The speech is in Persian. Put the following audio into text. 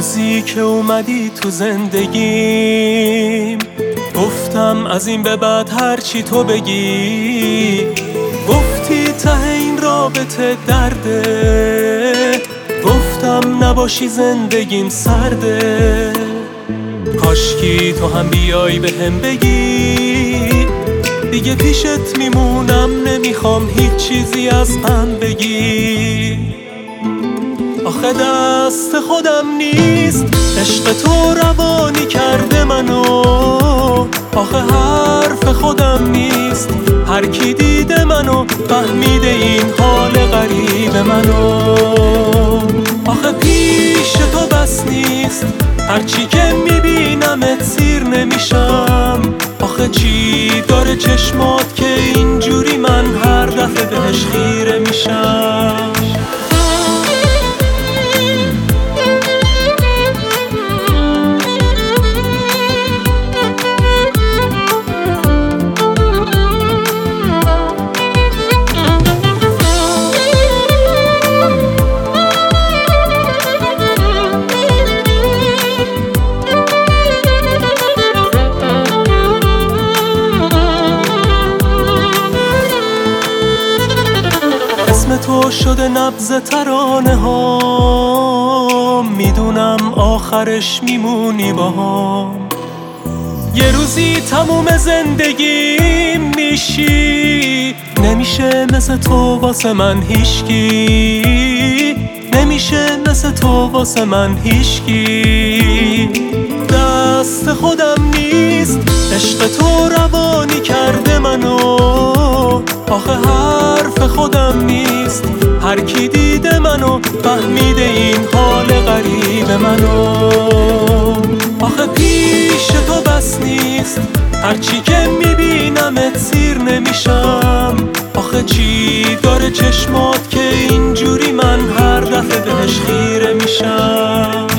روزی که اومدی تو زندگیم گفتم از این به بعد هرچی تو بگی. گفتی ته این رابطه درده، گفتم نباشی زندگیم سرده. کاشکی تو هم بیای به هم بگی دیگه پیشت میمونم، نمیخوام هیچ چیزی از من بگی. آخه دست خودم نیست، عشق تو روانی کرده منو. آخه حرف خودم نیست، هر کی دیده منو فهمیده این حال غریب منو. آخه پیش تو بس نیست، هرچی که میبینمت سیر نمیشم. آخه چی داره چشمات که اینجوری من هر دفعه بهش خیره میشم. اسم تو شده نبض ترانه ها، میدونم آخرش میمونی باهام. یه روزی تموم زندگیم میشی، نمیشه مثل تو واسه من هیچکی، نمیشه مثل تو واسه من هیچکی. دست خودم نیست، عشق تو روانی کرده منو. آخه حرف خودم نیست، هر کی دیده منو فهمیده این حال غریب منو. آخه پیش تو بس نیست، هرچی که میبینمت سیر نمیشم. آخه چی داره چشمات که اینجوری من هر دفعه بهش خیره میشم.